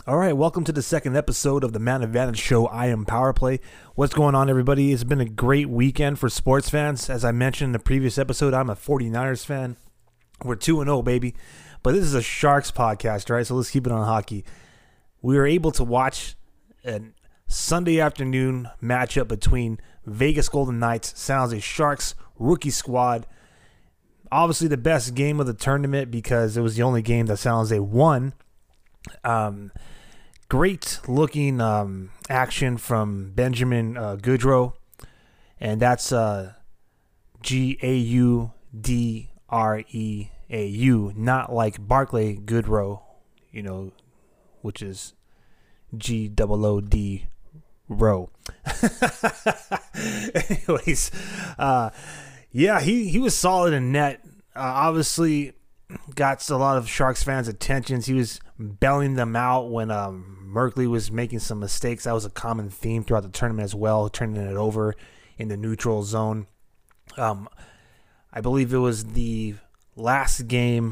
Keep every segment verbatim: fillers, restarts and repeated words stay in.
All right, welcome to the second episode of the Man Advantage Show. I am Power Play. What's going on, everybody? It's been a great weekend for sports fans. As I mentioned in the previous episode, I'm a 49ers fan. We're two and oh, baby. But this is a Sharks podcast, right? So let's keep it on hockey. We were able to watch a Sunday afternoon matchup between Vegas Golden Knights, San Jose Sharks, rookie squad. Obviously the best game of the tournament because it was the only game that San Jose won. Um... Great looking um, action from Benjamin uh, Gaudreau, and that's uh, G A U D R E A U, not like Barclay Goodrow, you know, which is G O O D row. Anyways, uh, yeah, he, he was solid in net. Uh, obviously, got a lot of Sharks fans' attentions. He was bailing them out when um, Merkley was making some mistakes. That was a common theme throughout the tournament as well, turning it over in the neutral zone. Um, I believe it was the last game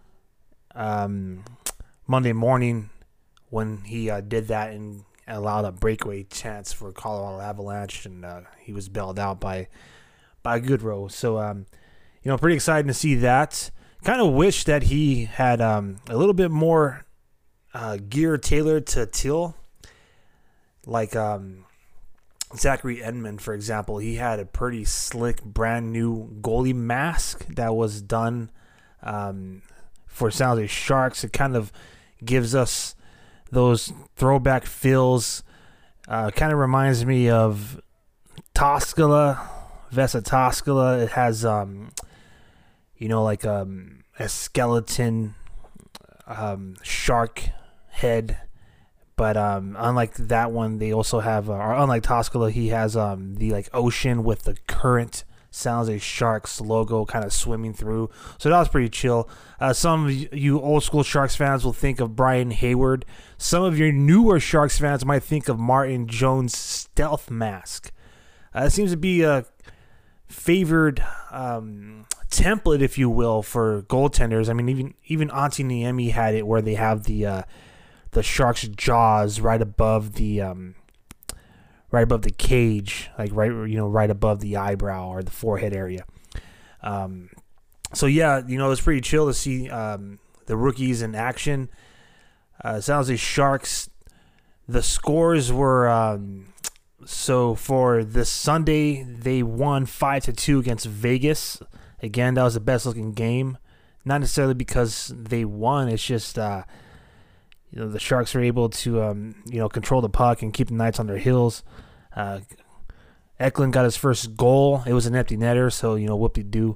um, Monday morning when he uh, did that and allowed a breakaway chance for Colorado Avalanche, and uh, he was bailed out by by Goodrow. So, um, you know, pretty excited to see that. Kind of wish that he had um, a little bit more uh, gear tailored to Teal. Like um, Zachary Edmond, for example. He had a pretty slick, brand new goalie mask that was done um, for San Jose Sharks. It kind of gives us those throwback feels. Uh, kind of reminds me of Toskala, Vesa Toskala. It has... Um, You know, like um, a skeleton um, shark head. But um, unlike that one, they also have, uh, or unlike Toskala, he has um, the like ocean with the current San Jose Sharks logo kind of swimming through. So that was pretty chill. Uh, some of you old school Sharks fans will think of Brian Hayward. Some of your newer Sharks fans might think of Martin Jones' stealth mask. Uh, it seems to be a favored um, template, if you will, for goaltenders. I mean, even even Antti Niemi had it where they have the uh, the Sharks' jaws right above the um, right above the cage, like right you know right above the eyebrow or the forehead area. Um, so yeah, you know, it's pretty chill to see um, the rookies in action. Uh, San Jose Sharks. The scores were. Um, So for this Sunday, they won five to two against Vegas. Again, that was the best looking game. Not necessarily because they won. It's just uh, you know the Sharks were able to um, you know control the puck and keep the Knights on their heels. Uh, Eklund got his first goal. It was an empty netter, so you know whoop-de-doo.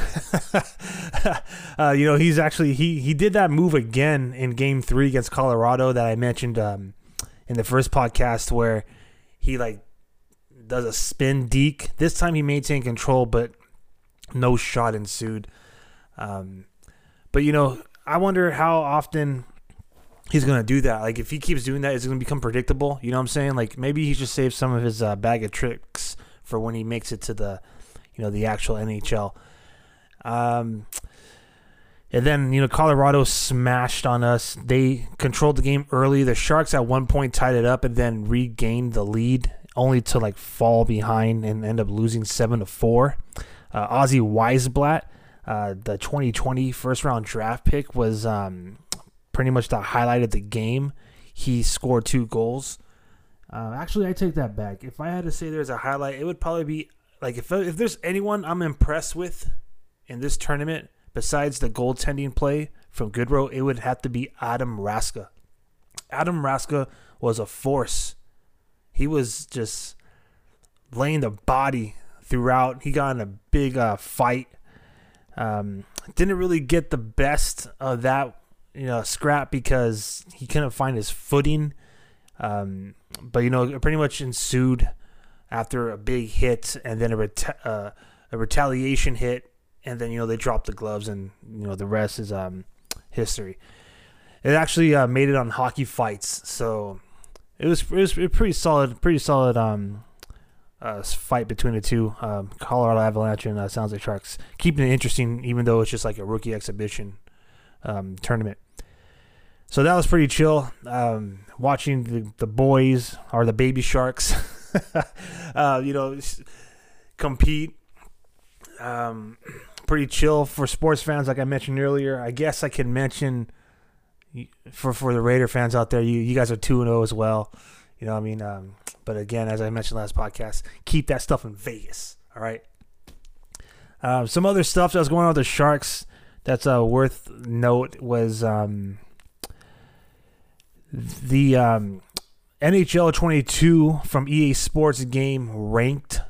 uh, you know he's actually he he did that move again in Game Three against Colorado that I mentioned um, in the first podcast where. He like does a spin deke. This time he maintained control, but no shot ensued. Um, but you know, I wonder how often he's gonna do that. Like if he keeps doing that, is it gonna become predictable? You know what I'm saying? Like maybe he just saves some of his uh, bag of tricks for when he makes it to the, you know, the actual N H L. Um, and then you know, Colorado smashed on us. They controlled the game early. The Sharks at one point tied it up and then regained the lead, only to like fall behind and end up losing seven to four. Uh, Ozzy Weisblatt, uh, the twenty twenty first round draft pick, was um, pretty much the highlight of the game. He scored two goals. Uh, actually, I take that back. If I had to say there's a highlight, it would probably be like if if there's anyone I'm impressed with in this tournament. Besides the goaltending play from Goodrow, it would have to be Adam Raska. Adam Raska was a force. He was just laying the body throughout. He got in a big uh, fight. Um, didn't really get the best of that you know, scrap because he couldn't find his footing. Um, but, you know, it pretty much ensued after a big hit and then a, reta- uh, a retaliation hit. And then, you know, they dropped the gloves and, you know, the rest is um, history. It actually uh, made it on Hockey Fights. So it was, it was a pretty solid, pretty solid um, uh, fight between the two. Um, Colorado Avalanche and uh, San Jose Sharks. Keeping it interesting, even though it's just like a rookie exhibition um, tournament. So that was pretty chill. Um, watching the, the boys or the baby sharks, uh, you know, compete. Um, pretty chill for sports fans, like I mentioned earlier. I guess I can mention for for the Raider fans out there, you you guys are two and zero as well. You know what I mean? Um, but again, as I mentioned last podcast, keep that stuff in Vegas. All right. Um, some other stuff that was going on with the Sharks that's uh, worth note was. Um, The um, N H L twenty-two from E A Sports game ranked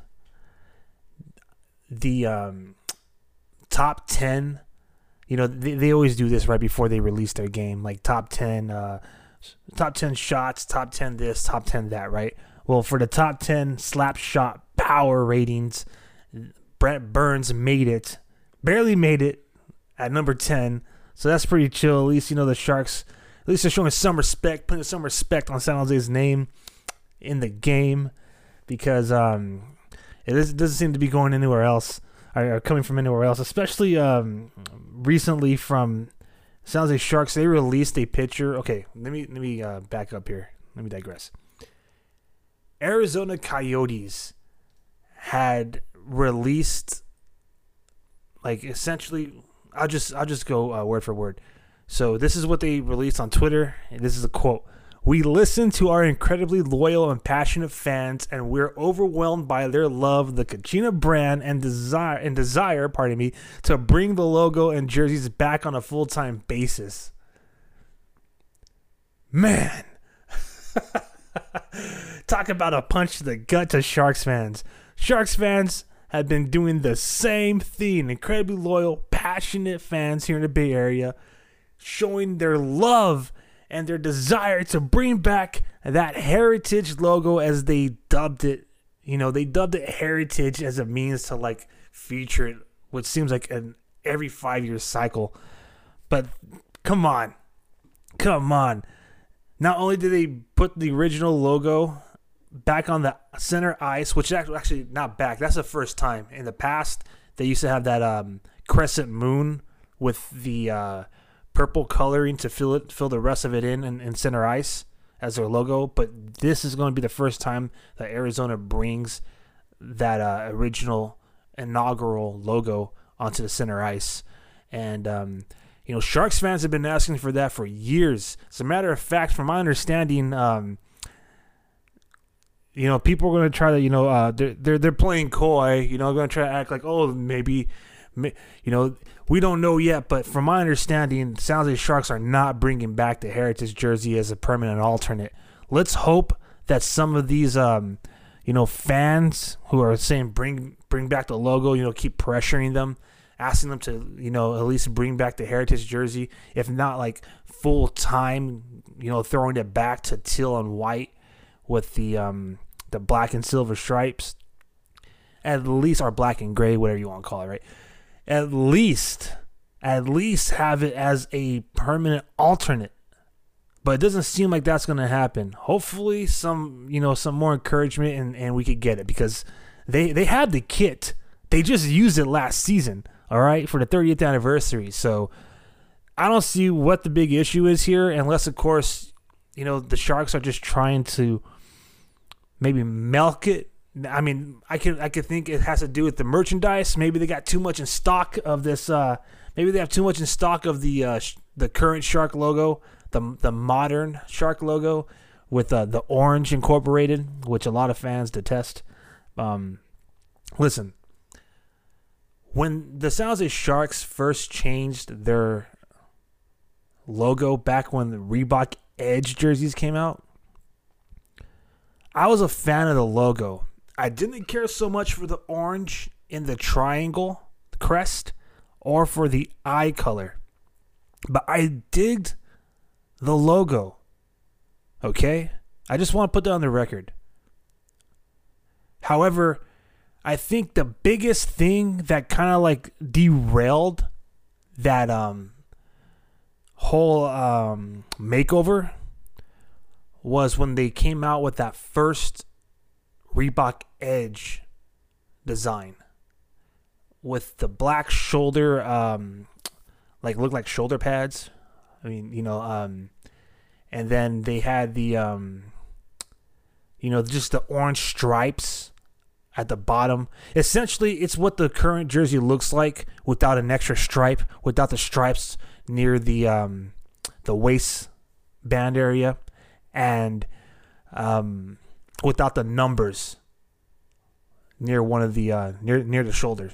the um, top ten. You know, they, they always do this right before they release their game, like top ten, uh, top ten shots, top ten this, top ten that, right? Well, for the top ten slap shot power ratings, Brent Burns made it, barely made it at number ten. So that's pretty chill. At least, you know, the Sharks. At least they're showing some respect, putting some respect on San Jose's name in the game, because um, it, is, it doesn't seem to be going anywhere else, or, or coming from anywhere else. Especially um, recently from San Jose Sharks, they released a picture. Okay, let me let me uh, back up here. Let me digress. Arizona Coyotes had released, like, essentially. I'll just I'll just go uh, word for word. So this is what they released on Twitter, and this is a quote. "We listen to our incredibly loyal and passionate fans, and we're overwhelmed by their love of the Kachina brand and desire and desire, pardon me, to bring the logo and jerseys back on a full-time basis." Man. Talk about a punch to the gut to Sharks fans. Sharks fans have been doing the same thing. Incredibly loyal, passionate fans here in the Bay Area, showing their love and their desire to bring back that heritage logo, as they dubbed it. You know, they dubbed it heritage as a means to, like, feature it, which seems like an every five-year cycle. But come on. Come on. Not only did they put the original logo back on the center ice, which is actually, actually not back. That's the first time. In the past, they used to have that um, crescent moon with the uh, purple coloring to fill it, fill the rest of it in, in in center ice as their logo. But this is going to be the first time that Arizona brings that uh, original inaugural logo onto the center ice. And um, you know, Sharks fans have been asking for that for years. As a matter of fact, from my understanding, um, you know, people are going to try to, you know, uh, they're they're they're playing coy. You know, going to try to act like, oh, maybe. You know, we don't know yet, but from my understanding, San Jose Sharks are not bringing back the heritage jersey as a permanent alternate. Let's hope that some of these, um, you know, fans who are saying bring bring back the logo, you know, keep pressuring them, asking them to, you know, at least bring back the heritage jersey, if not like full time, you know, throwing it back to teal and white with the um, the black and silver stripes, at least, or black and gray, whatever you want to call it, right? At least, at least have it as a permanent alternate. But it doesn't seem like that's going to happen. Hopefully some, you know, some more encouragement and, and we could get it, because they, they had the kit. They just used it last season, all right, for the thirtieth anniversary. So I don't see what the big issue is here, unless, of course, you know, the Sharks are just trying to maybe milk it. I mean, I can I could think it has to do with the merchandise. Maybe they got too much in stock of this. Uh, maybe they have too much in stock of the uh, sh- the current Shark logo, the the modern Shark logo with uh, the orange incorporated, which a lot of fans detest. Um, listen, when the San Jose Sharks first changed their logo back when the Reebok Edge jerseys came out, I was a fan of the logo. I didn't care so much for the orange in the triangle crest or for the eye color, but I digged the logo. Okay? I just want to put that on the record. However, I think the biggest thing that kind of like derailed that um whole um makeover was when they came out with that first Reebok Edge design with the black shoulder, um, like look like shoulder pads. I mean, you know, um, and then they had the um, you know, just the orange stripes at the bottom. Essentially, it's what the current jersey looks like without an extra stripe, without the stripes near the um, the waistband area, and um, without the numbers near one of the uh, near near the shoulders.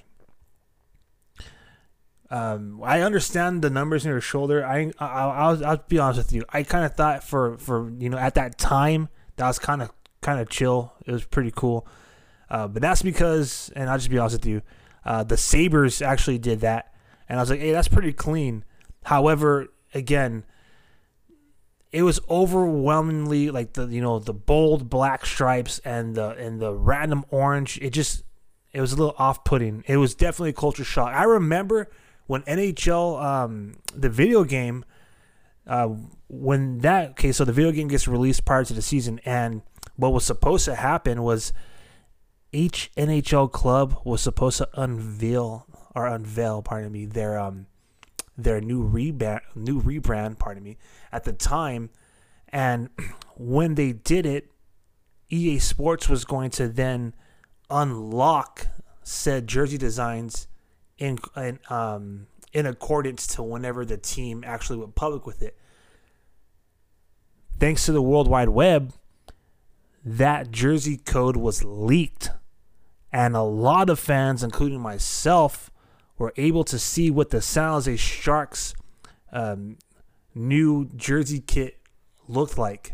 Um, I understand the numbers near the shoulder. I, I I'll I'll be honest with you. I kind of thought for for you know at that time that was kind of kind of chill. It was pretty cool. Uh, but that's because, and I'll just be honest with you, uh, the Sabres actually did that, and I was like, hey, that's pretty clean. However, again, it was overwhelmingly like the you know the bold black stripes and the and the random orange. It just it was a little off-putting. It was definitely a culture shock. I remember when N H L um, the video game uh, when that okay so the video game gets released prior to the season, and what was supposed to happen was each N H L club was supposed to unveil or unveil, pardon me, their um their new rebrand, new rebrand, pardon me, at the time, and when they did it, E A Sports was going to then unlock said jersey designs in in um in accordance to whenever the team actually went public with it. Thanks to the World Wide Web, that jersey code was leaked, and a lot of fans, including myself, were able to see what the San Jose Sharks um, new jersey kit looked like.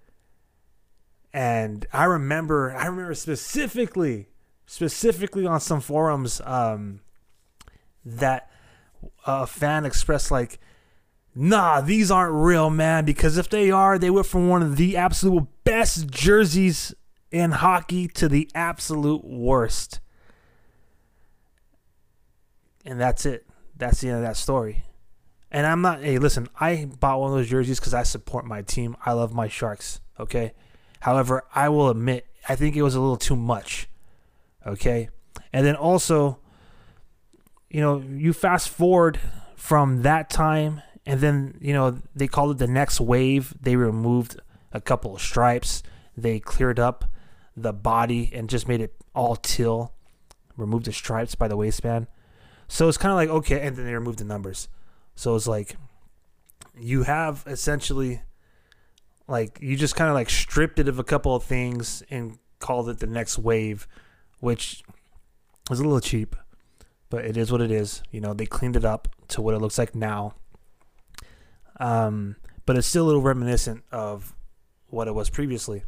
And I remember, I remember specifically, specifically on some forums um, that a fan expressed like, nah, these aren't real, man, because if they are, they went from one of the absolute best jerseys in hockey to the absolute worst. And that's it. That's the end of that story. And I'm not, hey, listen, I bought one of those jerseys because I support my team. I love my Sharks, okay? However, I will admit, I think it was a little too much, okay? And then also, you know, you fast forward from that time, and then, you know, they called it the next wave. They removed a couple of stripes. They cleared up the body and just made it all teal. Removed the stripes by the waistband. So it's kind of like, okay, and then they removed the numbers. So it's like you have essentially, like, you just kind of like stripped it of a couple of things and called it the next wave, which was a little cheap, but it is what it is. You know, they cleaned it up to what it looks like now. Um, but it's still a little reminiscent of what it was previously.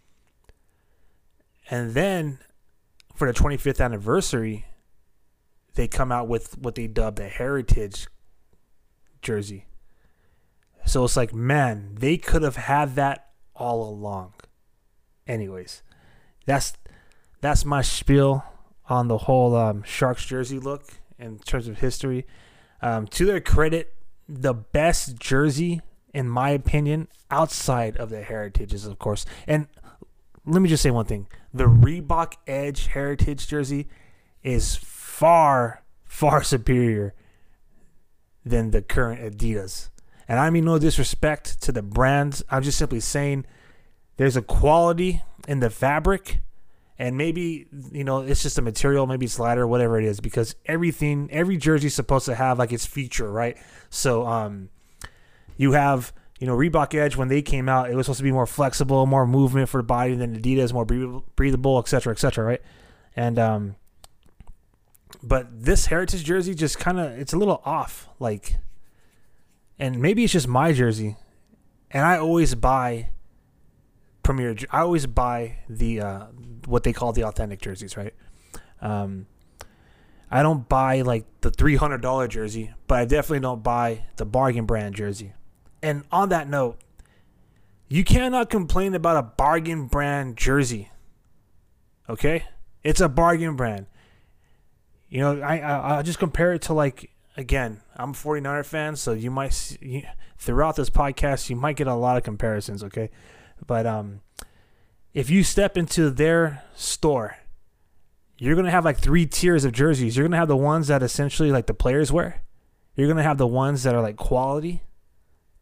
And then for the twenty-fifth anniversary, they come out with what they dubbed a heritage jersey. So it's like, man, they could have had that all along. Anyways, that's that's my spiel on the whole um, Sharks jersey look in terms of history. Um, to their credit, the best jersey, in my opinion, outside of the heritages, of course. And let me just say one thing. The Reebok Edge Heritage jersey is far, far superior than the current Adidas. And I mean no disrespect to the brands. I'm just simply saying there's a quality in the fabric, and maybe, you know, it's just a material, maybe it's lighter, whatever it is, because everything, every jersey is supposed to have like its feature, right? So um, you have, you know, Reebok Edge, when they came out, it was supposed to be more flexible, more movement for the body than Adidas, more breathable, et cetera, et cetera, right? And um, but this heritage jersey just kind of, it's a little off, like, and maybe it's just my jersey, and I always buy Premier. I always buy the uh, what they call the authentic jerseys, right? Um, I don't buy like the three hundred dollar jersey, but I definitely don't buy the bargain brand jersey. And on that note, you cannot complain about a bargain brand jersey. Okay, it's a bargain brand. You know, I I I'll just compare it to, like, again, I'm a 49er fan, so you might see, you, throughout this podcast you might get a lot of comparisons. Okay, but um, if you step into their store, you're gonna have like three tiers of jerseys. You're gonna have the ones that essentially like the players wear. You're gonna have the ones that are like quality,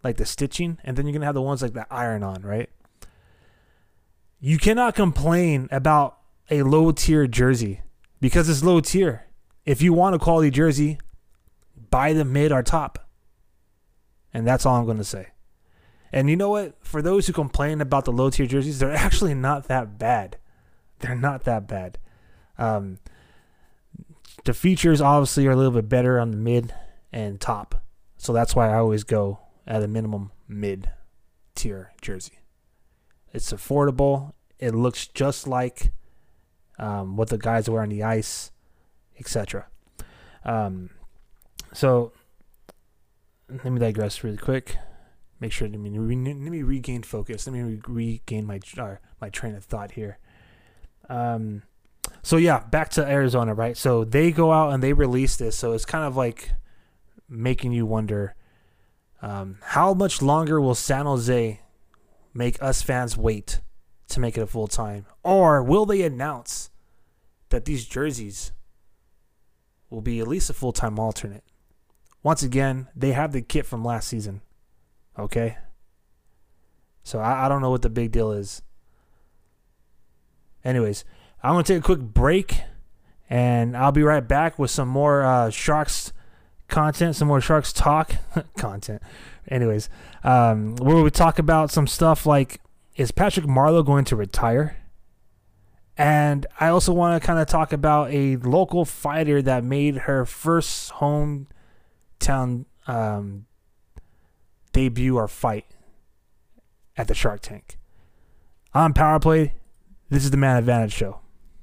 like the stitching, and then you're gonna have the ones like the iron-on, right? You cannot complain about a low-tier jersey because it's low-tier. If you want a quality jersey, buy the mid or top, and that's all I'm gonna say. And you know what? For those who complain about the low-tier jerseys, they're actually not that bad. They're not that bad. Um, the features obviously are a little bit better on the mid and top. So that's why I always go at a minimum mid-tier jersey. It's affordable. It looks just like um, what the guys wear on the ice, et cetera. Um, so let me digress really quick. Make sure let me, let me regain focus. Let me re- regain my uh, my train of thought here. Um, so yeah, back to Arizona, right? So they go out and they release this. So it's kind of like making you wonder, um, how much longer will San Jose make us fans wait to make it a full time, or will they announce that these jerseys will be at least a full time alternate? Once again, they have the kit from last season. Okay, so I, I don't know what the big deal is. Anyways, I'm going to take a quick break, and I'll be right back with some more uh, Sharks content, some more Sharks talk content. Anyways, um, where we talk about some stuff like, is Patrick Marleau going to retire? And I also want to kind of talk about a local fighter that made her first hometown um debut or fight at the Shark Tank. I'm Power Play. This is the Man Advantage Show.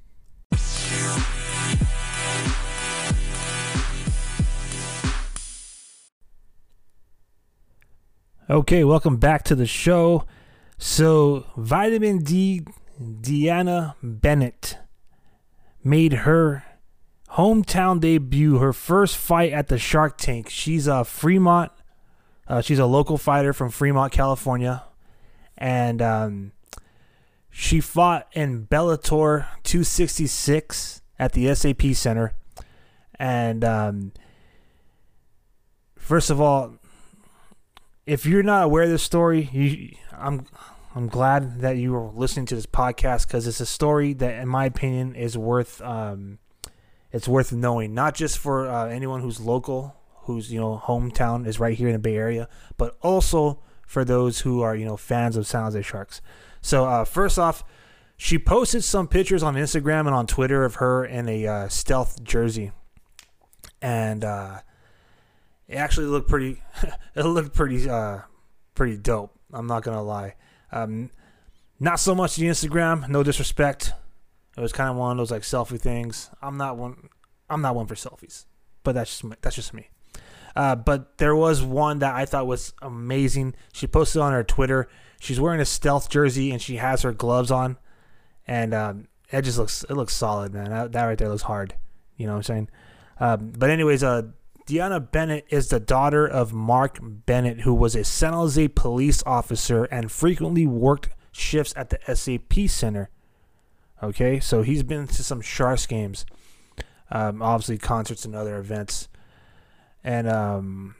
Okay, welcome back to the show. So, Vitamin D, Deanna Bennett made her hometown debut, her first fight at the Shark Tank. She's a Fremont Uh, she's a local fighter from Fremont, California, and um, she fought in Bellator two sixty-six at the S A P Center. And um, first of all, if you're not aware of this story, you, I'm I'm glad that you are listening to this podcast, because it's a story that, in my opinion, is worth um, it's worth knowing, not just for uh, anyone who's local, whose, you know, hometown is right here in the Bay Area, but also for those who are, you know, fans of San Jose Sharks. So uh, first off, she posted some pictures on Instagram and on Twitter of her in a uh, stealth jersey, and uh, it actually looked pretty. it looked pretty, uh, pretty dope. I'm not gonna lie. Um, not so much the Instagram. No disrespect. It was kind of one of those like selfie things. I'm not one. I'm not one for selfies, but that's just that's just me. Uh, but there was one that I thought was amazing. She posted on her Twitter. She's wearing a stealth jersey and she has her gloves on, and um, it just looks it looks solid, man. That, that right there looks hard. You know what I'm saying? Um, but anyways, uh, Deanna Bennett is the daughter of Mark Bennett, who was a San Jose police officer and frequently worked shifts at the S A P Center. Okay, so he's been to some Sharks games, um, obviously concerts and other events. And um,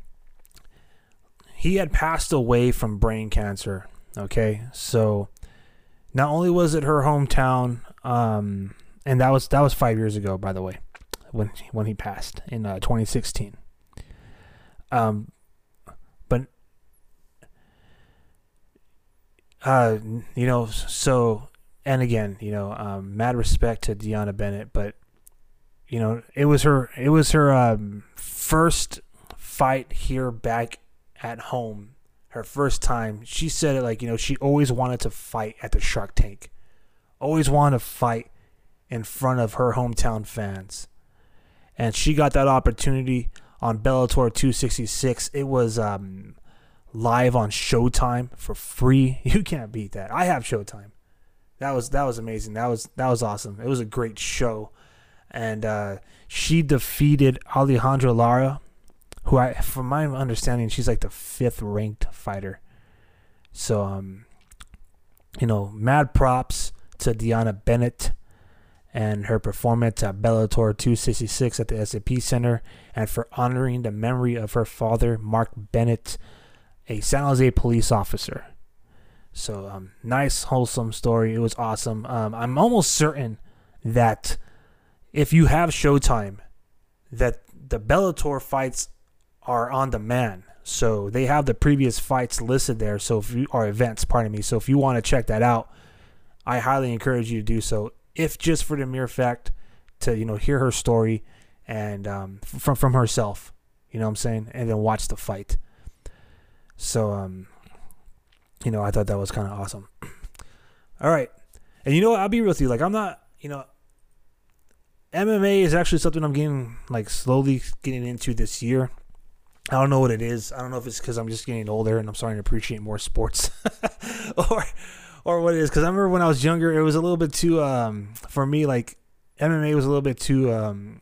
he had passed away from brain cancer. Okay, so not only was it her hometown, um, and that was that was five years ago, by the way, when when he passed in uh, twenty sixteen. Um, but uh, you know, so and again, you know, um, mad respect to Deanna Bennett, but you know, it was her it was her um, first fight here back at home. Her first time. She said it like, you know, she always wanted to fight at the Shark Tank. Always wanted to fight in front of her hometown fans. And she got that opportunity on Bellator two sixty-six. It was um, live on Showtime for free. You can't beat that. I have Showtime. That was that was amazing. That was that was awesome. It was a great show. And uh, she defeated Alejandra Lara, who, I, from my understanding, she's like the fifth ranked fighter. So, um, you know, mad props to Deanna Bennett and her performance at Bellator two sixty-six at the S A P Center, and for honoring the memory of her father, Mark Bennett. a San Jose police officer. So, um, nice, wholesome story. It was awesome. Um, I'm almost certain that if you have Showtime, that the Bellator fights are on demand. So they have the previous fights listed there. So if you, or events, pardon me. So if you want to check that out, I highly encourage you to do so. If just for the mere fact to, you know, hear her story and um, from from herself, you know what I'm saying, and then watch the fight. So um, you know, I thought that was kind of awesome. All right, and you know what? I'll be real with you. Like I'm not, you know, M M A is actually something I'm getting like slowly getting into this year. I don't know what it is. I don't know if it's because I'm just getting older and I'm starting to appreciate more sports, or or what it is. Because I remember when I was younger, it was a little bit too um, for me. Like M M A was a little bit too um,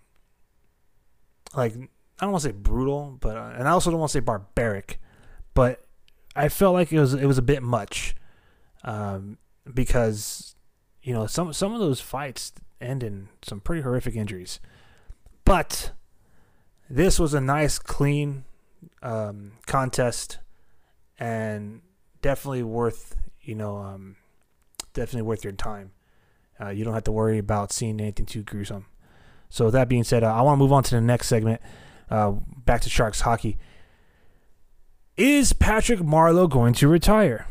like I don't want to say brutal, but uh, and I also don't want to say barbaric, but I felt like it was it was a bit much um, because you know some some of those fights end in some pretty horrific injuries, but this was a nice, clean um, contest, and definitely worth, you know, um, definitely worth your time. Uh, you don't have to worry about seeing anything too gruesome. So with that being said, uh, I want to move on to the next segment. Uh, back to Sharks hockey. Is Patrick Marleau going to retire?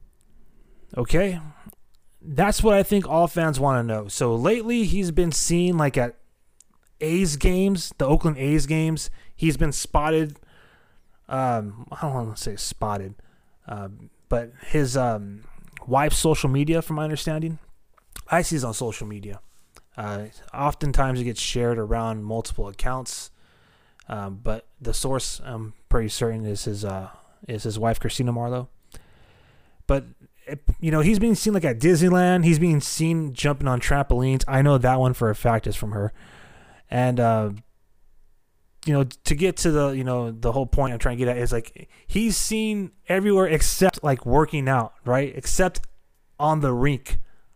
Okay, that's what I think all fans want to know. So lately, he's been seen like at A's games, the Oakland A's games. He's been spotted. Um, I don't want to say spotted, uh, but his um, wife's social media, from my understanding, I see it on social media. Uh, oftentimes it gets shared around multiple accounts, um, but the source, I'm pretty certain, is his uh, is his wife, Christina Marleau. But it, you know, he's being seen like at Disneyland. He's being seen jumping on trampolines. I know that one for a fact is from her. And, uh, you know, to get to the, you know, the whole point I'm trying to get at is like he's seen everywhere except like working out, right? Except on the rink.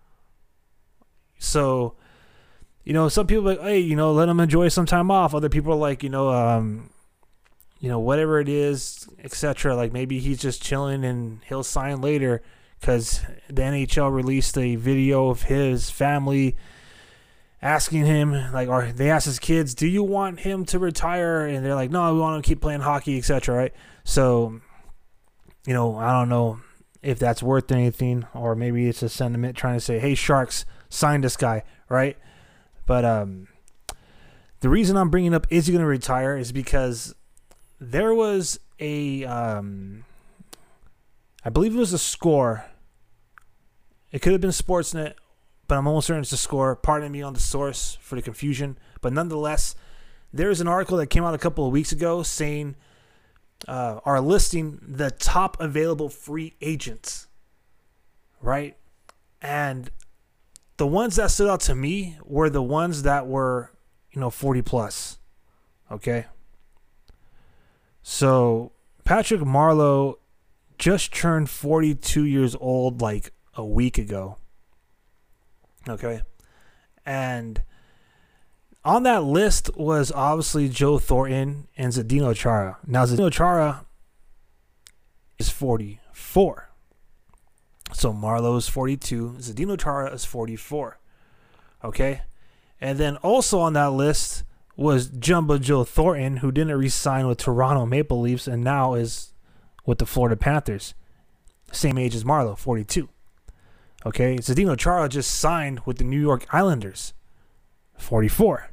So, you know, some people are like, hey, you know, let him enjoy some time off. Other people are like, you know, um, you know, whatever it is, et cetera. Like maybe he's just chilling and he'll sign later because the N H L released a video of his family asking him, like, or they asked his kids, do you want him to retire? And they're like, no, we want him to keep playing hockey, et cetera, right? So, you know, I don't know if that's worth anything, or maybe it's a sentiment trying to say, hey, Sharks, sign this guy, right? But um, the reason I'm bringing up is he going to retire is because there was a, um, I believe it was a score. It could have been Sportsnet, but I'm almost certain it's a score. Pardon me on the source for the confusion. But nonetheless, there's an article that came out a couple of weeks ago saying, uh, are listing the top available free agents, right? And the ones that stood out to me were the ones that were, you know, forty plus, okay? So Patrick Marleau just turned forty-two years old like a week ago. Okay. And on that list was obviously Joe Thornton and Zdeno Chara. Now, Zdeno Chara is forty-four. So Marleau is forty-two. Zdeno Chara is forty-four. Okay. And then also on that list was Jumbo Joe Thornton, who didn't re-sign with Toronto Maple Leafs and now is with the Florida Panthers. Same age as Marleau, forty-two. Okay, Zdeno Chara just signed with the New York Islanders, forty-four.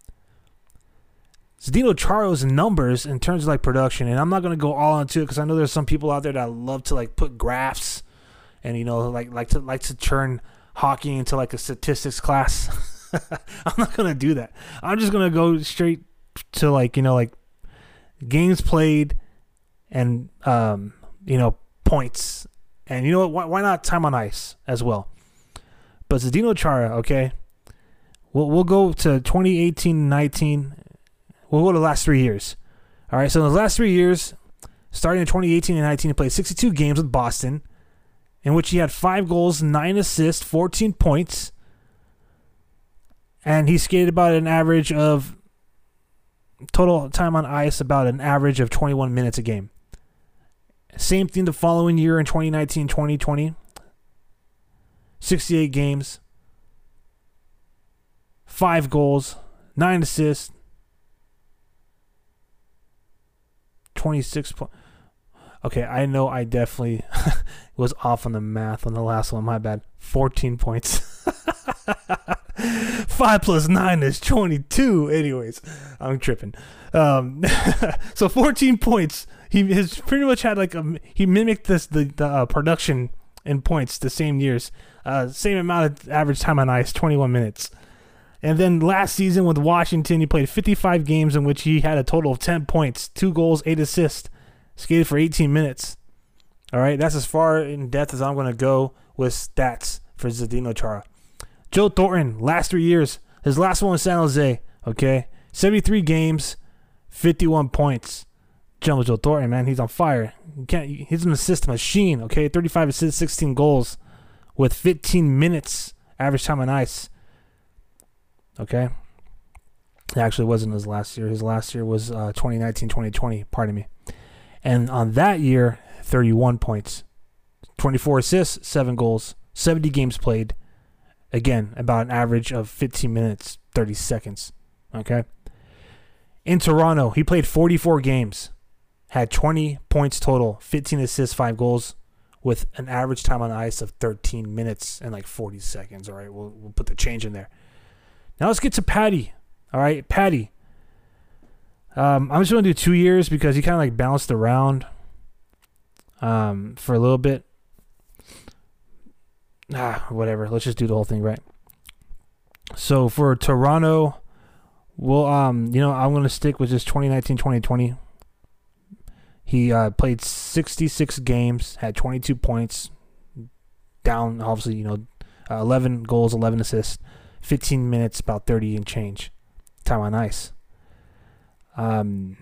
Zdeno Chara's numbers in terms of like production, and I'm not gonna go all into it because I know there's some people out there that love to like put graphs, and you know like like to like to turn hockey into like a statistics class. I'm not gonna do that. I'm just gonna go straight to like you know like games played, and um you know points. And you know what? Why, why not time on ice as well? But Zdeno Chara, okay, we'll we'll go to twenty eighteen nineteen. We'll go to the last three years. All right. So in the last three years, starting in twenty eighteen and nineteen, he played sixty-two games with Boston, in which he had five goals, nine assists, fourteen points, and he skated about an average of total time on ice about an average of twenty-one minutes a game. Same thing the following year in twenty nineteen twenty twenty. sixty-eight games, five goals, nine assists, twenty-six points. Okay, I know I definitely was off on the math on the last one. My bad. fourteen points. five plus nine is twenty-two. Anyways, I'm tripping. Um, so fourteen points. He has pretty much had like a, he mimicked this the, the uh, production in points the same years. Uh, same amount of average time on ice, twenty-one minutes. And then last season with Washington, he played fifty-five games in which he had a total of ten points, two goals, eight assists. Skated for eighteen minutes. All right, that's as far in depth as I'm going to go with stats for Zdeno Chara. Joe Thornton, last three years. His last one was San Jose, okay? seventy-three games, fifty-one points. Joe Joe Thornton, man, he's on fire. You can't, he's an assist machine, okay? thirty-five assists, sixteen goals with fifteen minutes average time on ice, okay? It actually wasn't his last year. His last year was uh, twenty nineteen twenty twenty, pardon me. And on that year, thirty-one points, twenty-four assists, seven goals, seventy games played. Again, about an average of fifteen minutes, thirty seconds. Okay. In Toronto, he played forty-four games, had twenty points total, fifteen assists, five goals, with an average time on ice of thirteen minutes and like forty seconds. All right, we'll we'll put the change in there. Now let's get to Patty. All right, Patty. Um, I'm just going to do two years because he kind of like bounced around um, for a little bit. Ah, whatever. Let's just do the whole thing, right? So for Toronto, well, um, you know, I'm going to stick with just twenty nineteen twenty twenty. He uh, played sixty-six games, had twenty-two points, down, obviously, you know, uh, eleven goals, eleven assists, fifteen minutes, about thirty and change time on ice. Um,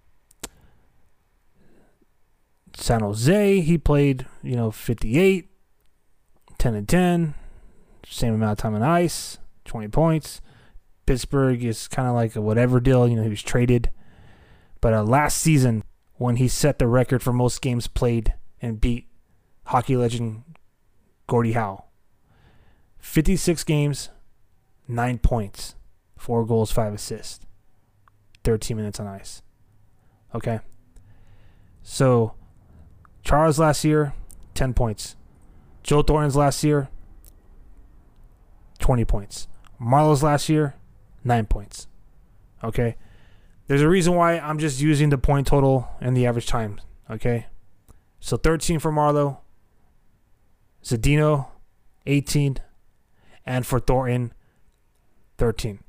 San Jose, he played, you know, fifty-eight, ten and ten, same amount of time on ice, twenty points. Pittsburgh is kind of like a whatever deal, you know, he was traded. But uh, last season, when he set the record for most games played and beat hockey legend Gordie Howe, fifty-six games, nine points, four goals, five assists. thirteen minutes on ice. Okay. So, Chara's last year, ten points. Joe Thornton's last year, twenty points. Marlowe's last year, nine points. Okay. There's a reason why I'm just using the point total and the average time. Okay. So, thirteen for Marlowe. Zdeno, eighteen. And for Thornton, thirteen.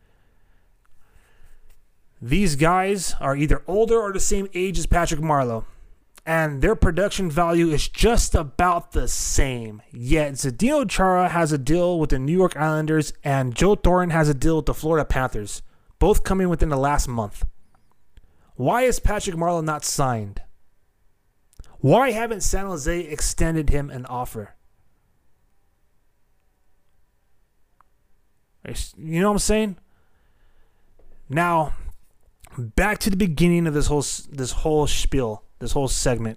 These guys are either older or the same age as Patrick Marleau, and their production value is just about the same. Yet Zdeno Chara has a deal with the New York Islanders, and Joe Thornton has a deal with the Florida Panthers, both coming within the last month. Why is Patrick Marleau not signed? Why haven't San Jose extended him an offer? You know what I'm saying? Now, back to the beginning of this whole this whole spiel, this whole segment.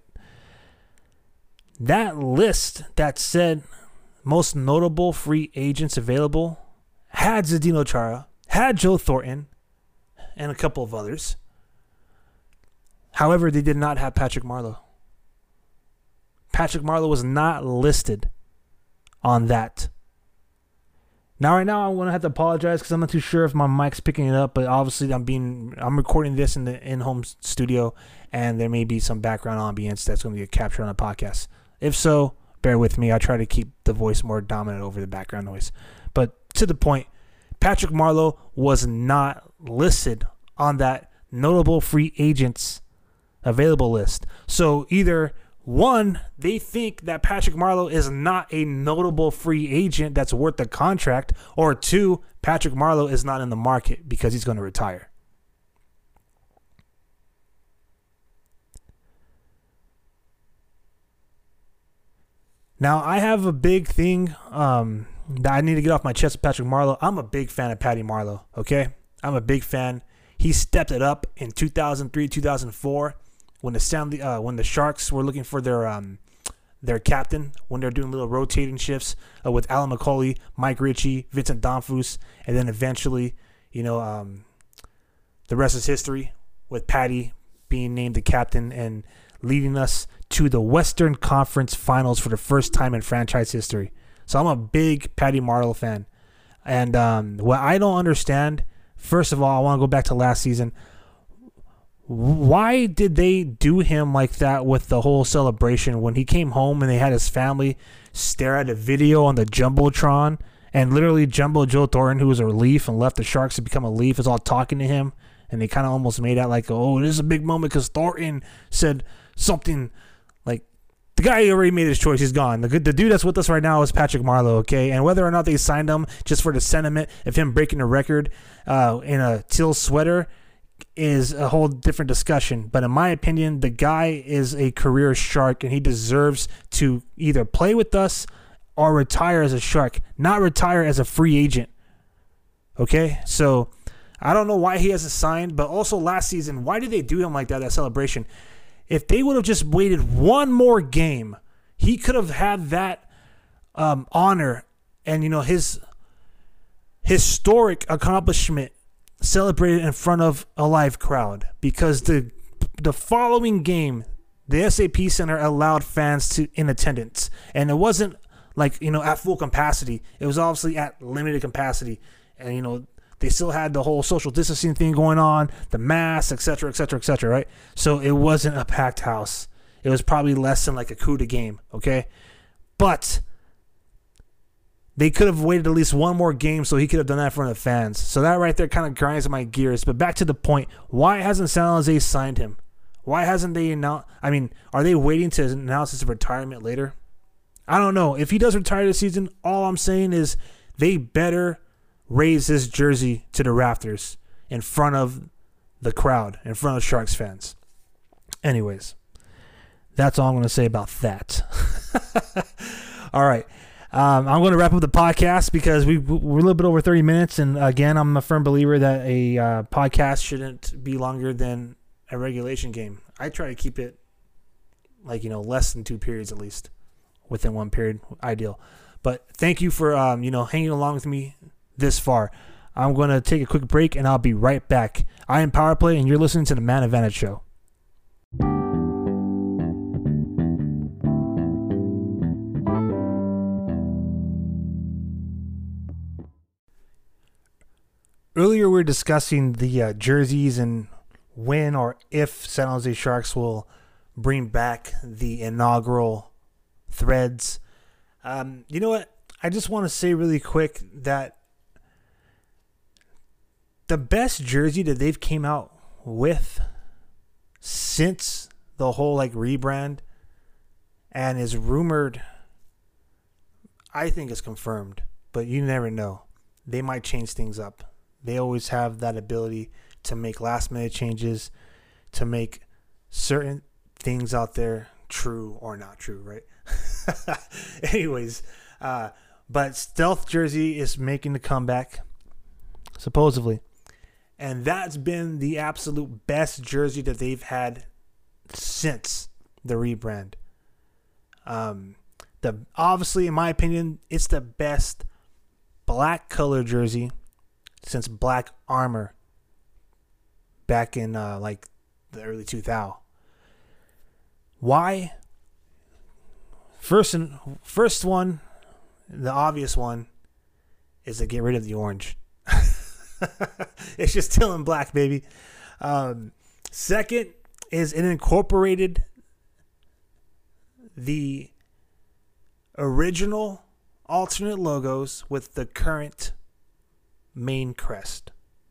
That list that said most notable free agents available had Zdeno Chara, had Joe Thornton, and a couple of others. However, they did not have Patrick Marleau. Patrick Marleau was not listed on that. Now, right now, I'm gonna have to apologize because I'm not too sure if my mic's picking it up. But obviously, I'm being I'm recording this in the in-home studio, and there may be some background ambience that's going to get captured on the podcast. If so, bear with me. I try to keep the voice more dominant over the background noise. But to the point, Patrick Marleau was not listed on that notable free agents available list. So either one, they think that Patrick Marleau is not a notable free agent that's worth the contract, or two, Patrick Marleau is not in the market because he's going to retire. Now, I have a big thing um, that I need to get off my chest with Patrick Marleau. I'm a big fan of Patty Marleau, okay? I'm a big fan. He stepped it up in two thousand three, two thousand four when the Stanley, uh, when the Sharks were looking for their um, their captain, when they're doing little rotating shifts uh, with Alan McCauley, Mike Ritchie, Vincent D'Onofrio, and then eventually, you know, um, the rest is history with Patty being named the captain and leading us to the Western Conference Finals for the first time in franchise history. So I'm a big Patty Marleau fan. And um, what I don't understand, first of all, I want to go back to last season. Why did they do him like that with the whole celebration when he came home and they had his family stare at a video on the Jumbotron, and literally Jumbo Joe Thornton, who was a Leaf and left the Sharks to become a Leaf, is all talking to him, and they kind of almost made out like, oh, this is a big moment because Thornton said something like, the guy already made his choice. He's gone. The, the dude that's with us right now is Patrick Marleau, okay? And whether or not they signed him just for the sentiment of him breaking the record uh, in a teal sweater is a whole different discussion. But in my opinion, the guy is a career Shark, and he deserves to either play with us or retire as a Shark, not retire as a free agent. Okay? So I don't know why he hasn't signed, but also last season, why did they do him like that, that celebration? If they would have just waited one more game, he could have had that um, honor and, you know, his historic accomplishment celebrated in front of a live crowd, because the the following game, the S A P Center allowed fans to in attendance, and it wasn't like, you know, at full capacity. It was obviously at limited capacity, and, you know, they still had the whole social distancing thing going on, the masks, et cetera, et cetera, et cetera, right? So it wasn't a packed house. It was probably less than like a CUDA game, okay? But they could have waited at least one more game so he could have done that in front of the fans. So that right there kind of grinds my gears. But back to the point, why hasn't San Jose signed him? Why hasn't they announced? I mean, are they waiting to announce his retirement later? I don't know. If he does retire this season, all I'm saying is they better raise his jersey to the rafters in front of the crowd, in front of Sharks fans. Anyways, that's all I'm going to say about that. All right. Um, I'm going to wrap up the podcast because we, we're a little bit over thirty minutes. And again, I'm a firm believer that a uh, podcast shouldn't be longer than a regulation game. I try to keep it like, you know, less than two periods at least, within one period, ideal. But thank you for, um, you know, hanging along with me this far. I'm going to take a quick break and I'll be right back. I am Power Play and you're listening to the Man Advantage Show. Earlier, we were discussing the uh, jerseys and when or if San Jose Sharks will bring back the inaugural threads. Um, you know what? I just want to say really quick that the best jersey that they've came out with since the whole like rebrand and is rumored, I think is confirmed, but you never know. They might change things up. They always have that ability to make last minute changes, to make certain things out there true or not true, right? Anyways, uh, but Stealth Jersey is making the comeback, supposedly. And that's been the absolute best jersey that they've had since the rebrand. Um, the obviously, in my opinion, it's the best black color jersey since Black Armor back in uh, like the early two thousands. Why? First and first one, the obvious one, is to get rid of the orange. It's just still in black, baby. Um, second is it incorporated the original alternate logos with the current main crest.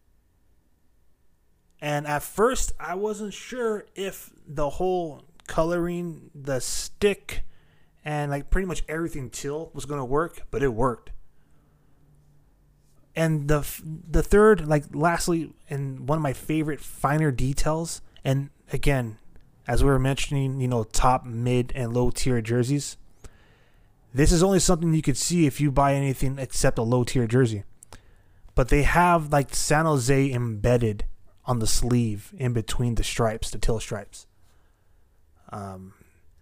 And at first, I wasn't sure if the whole coloring, the stick, and like pretty much everything teal was going to work, but it worked. And the the third, like lastly, and one of my favorite finer details, and again, as we were mentioning, you know, top, mid, and low tier jerseys, this is only something you could see if you buy anything except a low tier jersey. But they have like San Jose embedded on the sleeve in between the stripes, the teal stripes. Um,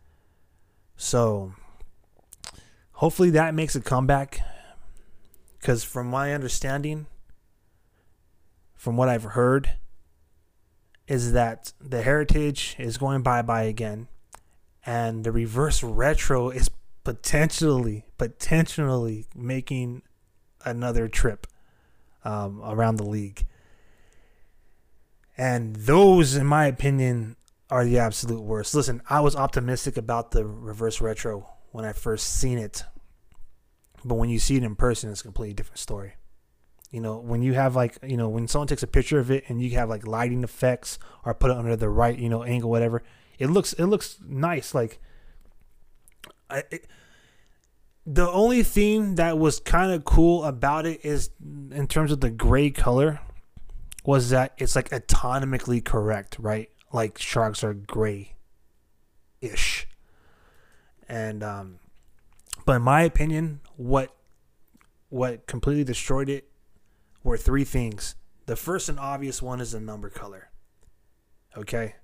so hopefully that makes a comeback, because from my understanding, from what I've heard, is that the Heritage is going bye-bye again, and the reverse retro is potentially, potentially making another trip um, around the league. And those, in my opinion, are the absolute worst. Listen, I was optimistic about the reverse retro when I first seen it, but when you see it in person, it's a completely different story. You know, when you have like, you know, when someone takes a picture of it and you have like lighting effects or put it under the right, you know, angle, whatever, it looks it looks nice. Like, I, it, the only thing that was kind of cool about it is, in terms of the gray color, was that it's like anatomically correct, right? Like sharks are gray-ish, and um, but in my opinion, what what completely destroyed it were three things. The first and obvious one is the number color. Okay.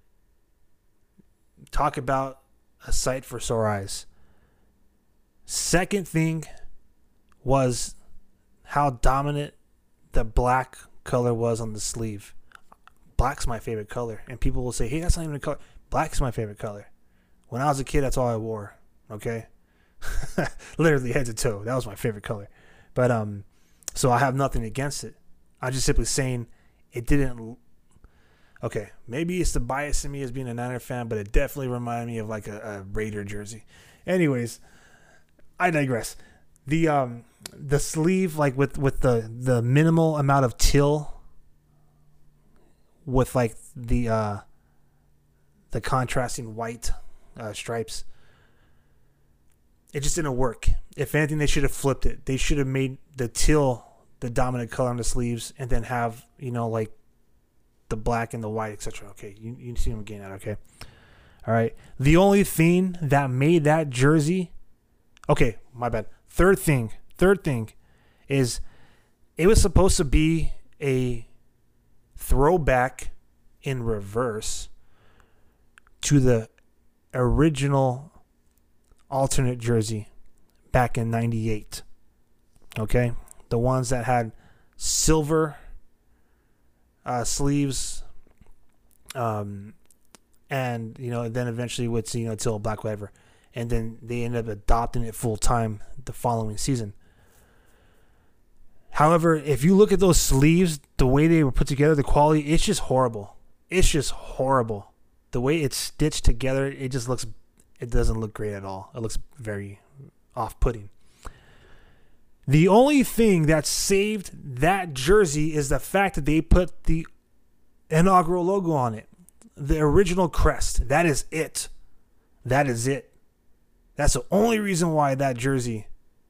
Talk about a sight for sore eyes. Second thing was how dominant the black color was on the sleeve. Black's my favorite color. And people will say, hey, that's not even a color. Black's my favorite color. When I was a kid, that's all I wore. Okay. Literally head to toe. That was my favorite color. But, um, so I have nothing against it. I'm just simply saying it didn't. Okay, maybe it's the bias in me as being a Niner fan, but it definitely reminded me of like a, a Raider jersey. Anyways, I digress. The um the sleeve, like with, with the, the minimal amount of till, with like the uh the contrasting white uh, stripes, it just didn't work. If anything, they should have flipped it. They should have made the teal the dominant color on the sleeves, and then have, you know, like the black and the white, et cetera. Okay, you you see what I'm getting at, okay? All right. The only thing that made that jersey, okay, my bad. Third thing, third thing is it was supposed to be a throwback in reverse to the original alternate jersey back in ninety-eight. Okay? The ones that had silver uh, sleeves, um, and, you know, then eventually would see, you know, till black, whatever. And then they ended up adopting it full time the following season. However, if you look at those sleeves, the way they were put together, the quality, it's just horrible. It's just horrible. The way it's stitched together, it just looks, it doesn't look great at all. It looks very off-putting. The only thing that saved that jersey is the fact that they put the inaugural logo on it. The original crest. That is it. That is it. That's the only reason why that jersey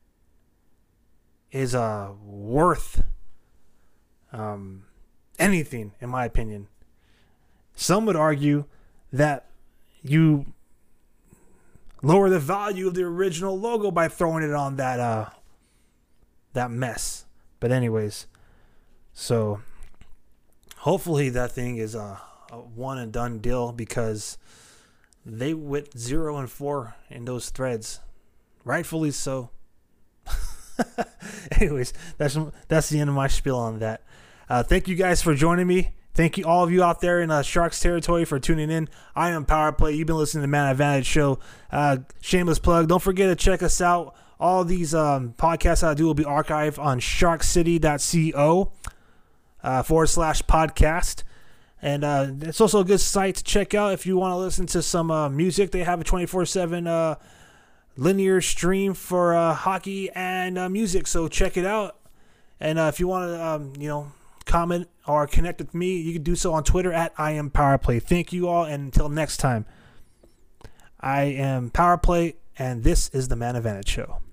is uh, worth um, anything, in my opinion. Some would argue that you lower the value of the original logo by throwing it on that uh, that mess. But anyways, so hopefully that thing is a, a one and done deal, because they went zero and four in those threads, rightfully so. Anyways, that's that's the end of my spiel on that. Uh, thank you guys for joining me. Thank you, all of you out there in uh, Sharks territory, for tuning in. I am Power Play. You've been listening to Man Advantage Show. Uh, shameless plug. Don't forget to check us out. All these um, podcasts I do will be archived on shark city dot co uh, forward slash podcast. And uh, it's also a good site to check out if you want to listen to some uh, music. They have a twenty-four seven uh, linear stream for uh, hockey and uh, music, so check it out. And uh, if you want to, um, you know, comment or connect with me, you can do so on Twitter at I am Powerplay. Thank you all, and until next time, I am Powerplay, and this is the Man Advantage Show.